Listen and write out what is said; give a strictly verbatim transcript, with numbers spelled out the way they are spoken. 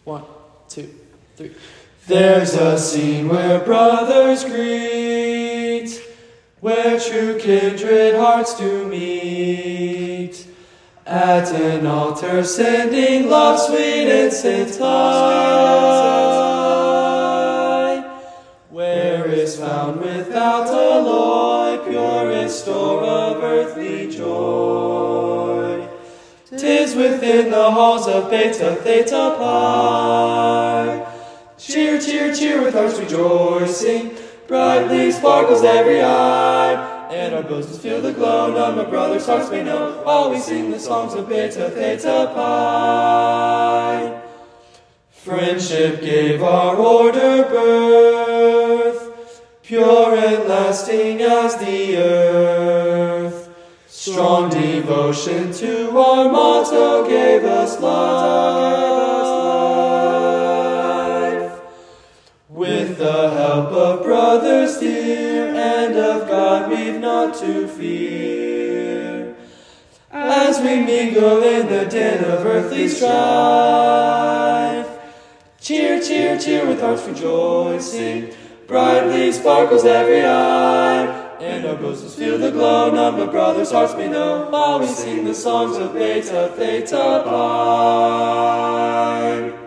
One, two, three. There's a scene where brothers greet, where true kindred hearts do meet, at an altar sending love sweet incense high, where is found without alloy purest store of earthly joy. 'Tis within the halls of Beta Theta Pi. Cheer, cheer, cheer with hearts rejoicing, brightly sparkles every eye, and our bosoms feel the glow, none but brothers' hearts may know, while we sing the songs of Beta Theta Pi. Friendship gave our order birth, pure and lasting as the earth. Strong devotion to our motto gave us life. With the help of brothers dear, and of God we've not to fear, as we mingle in the din of earthly strife. Cheer, cheer, cheer with hearts rejoicing, brightly sparkles every eye, and our bosoms feel the glow, none but brothers' hearts may know, while we sing the songs of Beta Theta Pi.